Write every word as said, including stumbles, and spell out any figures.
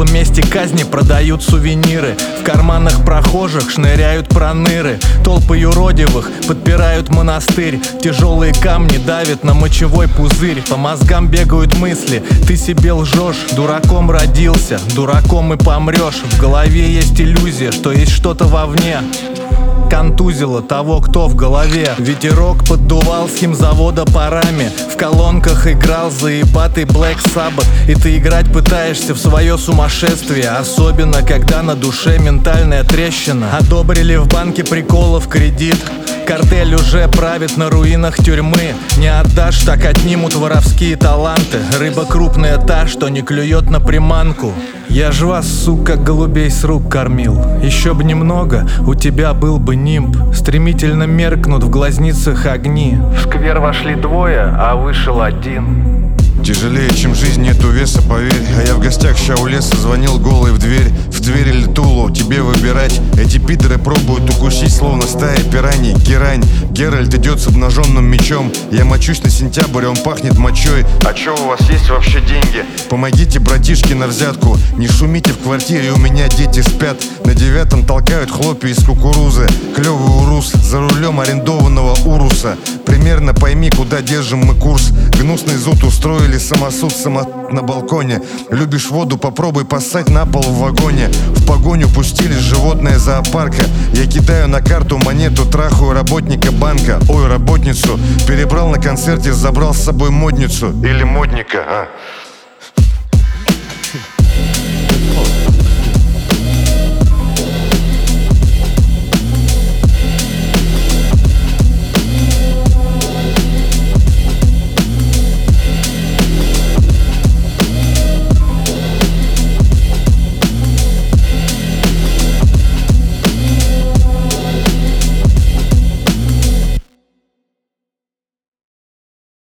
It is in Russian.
теплом месте казни продают сувениры. В карманах прохожих шныряют проныры. Толпы юродивых подпирают монастырь. Тяжелые камни давят на мочевой пузырь. По мозгам бегают мысли, ты себе лжешь. Дураком родился, дураком и помрешь. В голове есть иллюзия, что есть что-то вовне. Контузило того, кто в голове. Ветерок поддувал с химзавода парами. В колонках играл заебатый Black Sabbath. И ты играть пытаешься в свое сумасшествие. Особенно, когда на душе ментальная трещина. Одобрили в банке приколов кредит. Картель уже правит на руинах тюрьмы. Не отдашь, так отнимут воровские таланты. Рыба крупная та, что не клюет на приманку. Я ж вас, сука, голубей с рук кормил. Еще б немного, у тебя был бы нимб. Стремительно меркнут в глазницах огни. В сквер вошли двое, а вышел один. Тяжелее, чем жизнь, нету веса, поверь. А я в гостях ща у леса, звонил голый в дверь. В дверь или Тулу, тебе выбирать. Эти пидоры пробуют укусить, словно стая пираний. Герань, Геральт идет с обнаженным мечом. Я мочусь на сентябрь, он пахнет мочой. А чё, у вас есть вообще деньги? Помогите, братишки, на взятку. Не шумите в квартире, у меня дети спят. На девятом толкают хлопья из кукурузы. Клёвый урус, за рулем арендованного уруса. Примерно пойми, куда держим мы курс. Гнусный зуд устроили, самосуд, само на балконе. Любишь воду, попробуй поссать на пол в вагоне. В погоню пустили животное зоопарка. Я кидаю на карту монету, трахаю работника банка. Ой, работницу. Перебрал на концерте, забрал с собой модницу. Или модника, а